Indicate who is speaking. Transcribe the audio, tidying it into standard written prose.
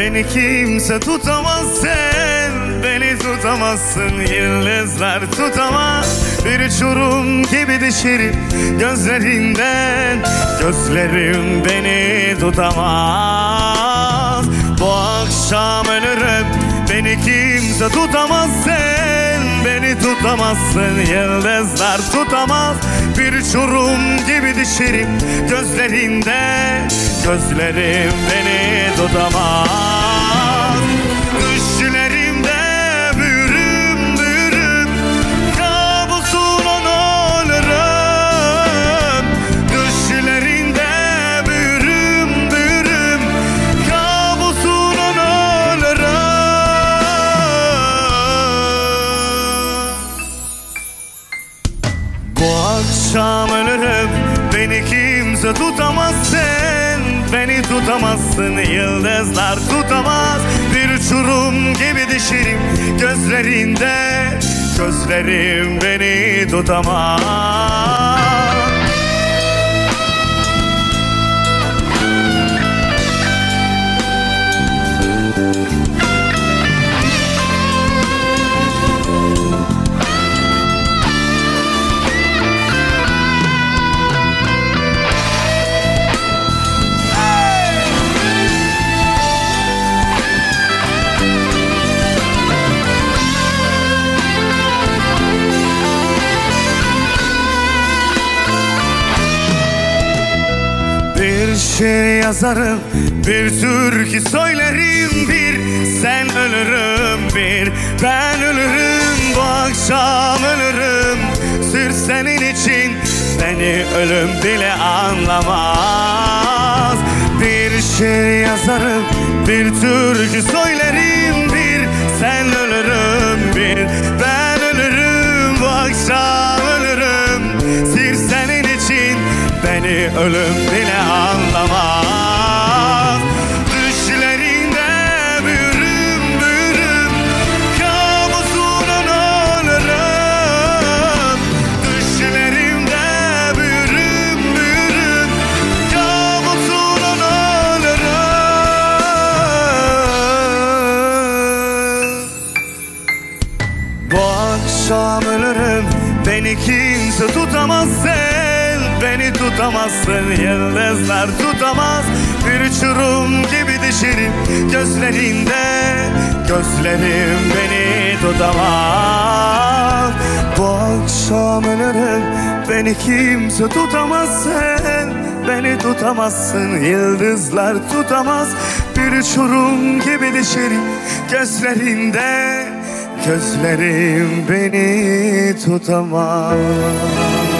Speaker 1: beni kimse tutamaz, sen beni tutamazsın. Yıldızlar tutamaz, bir uçurum gibi düşerim gözlerinden. Gözlerim beni tutamaz. Bu akşam ölürüm, beni kimse tutamaz, sen beni tutamazsın. Yıldızlar tutamaz, bir uçurum gibi düşerim gözlerinden. Gözlerim beni tutamaz. Düşlerimde büyürüm büyürüm, kabusuna olurum. Düşlerimde büyürüm büyürüm, kabusuna olurum. Bu akşam ölürüm, beni kimse tutamaz, sen beni tutamazsın. Yıldızlar tutamaz, bir uçurum gibi düşerim gözlerinde. Gözlerim beni tutamaz. Bir şey yazarım, bir türkü söylerim, bir sen ölürüm, bir ben ölürüm. Bu akşam ölürüm, sırf senin için beni ölüm bile anlamaz. Bir şey yazarım, bir türkü söylerim, bir sen ölürüm, bir ben ölürüm. Bu akşam ölürüm, sırf senin için beni ölüm bile anlamaz. Düşlerinde büyürüm büyürüm, kabusuna olurum. Düşlerimde büyürüm büyürüm, kabusuna olurum. Bu akşam ölürüm, beni kimse tutamaz, sen beni tutamazsın. Yıldızlar tutamaz, bir uçurum gibi düşerim gözlerinde. Gözlerim beni tutamaz. Bu akşam ölürüm, beni kimse tutamaz, sen beni tutamazsın. Yıldızlar tutamaz, bir uçurum gibi düşerim gözlerinde. Gözlerim beni tutamaz.